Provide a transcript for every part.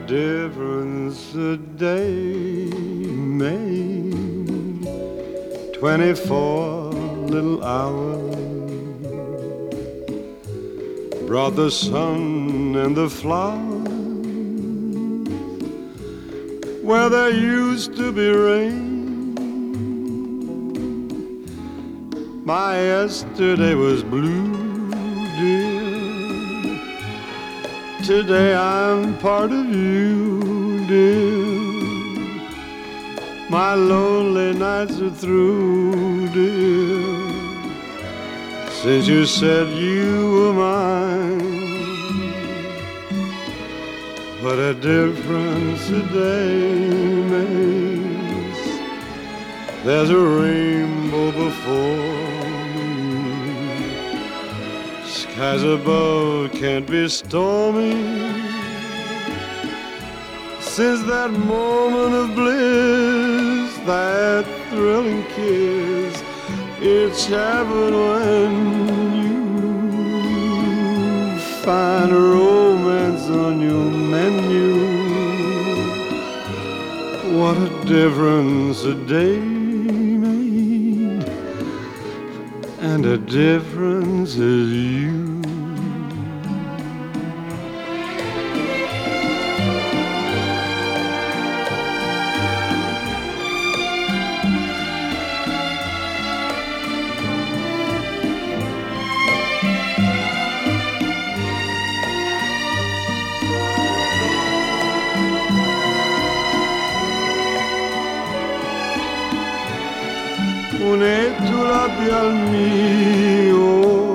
difference a day made. 24 little hours brought the sun and the flowers where there used to be rain. My yesterday was blue, dear. Today I'm part of you, dear. My lonely nights are through, dear, since you said you were mine. What a difference a day makes. There's a rainbow before me. Skies above can't be stormy. Since that moment of bliss, that thrilling kiss, it's heaven when you find romance on your menu. What a difference a day made, and a difference is you. Unetu labial mio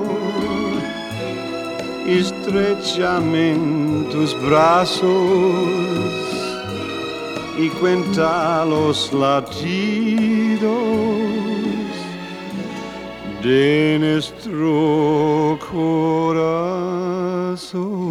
y estrechame en tus brazos y cuenta los latidos de nuestro corazón.